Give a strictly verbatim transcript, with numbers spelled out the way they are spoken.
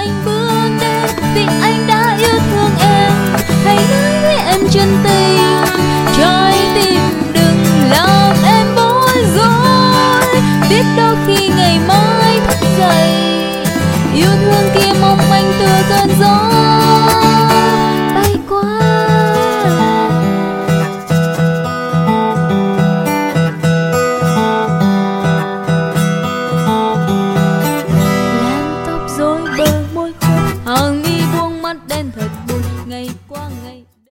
anh bước đến, vì anh đã yêu thương em. Hãy nói với em chân tình, trái tim đừng làm em bối rối. Biết đâu khi ngày mai thức dậy, yêu thương kia mong manh từ cơn gió.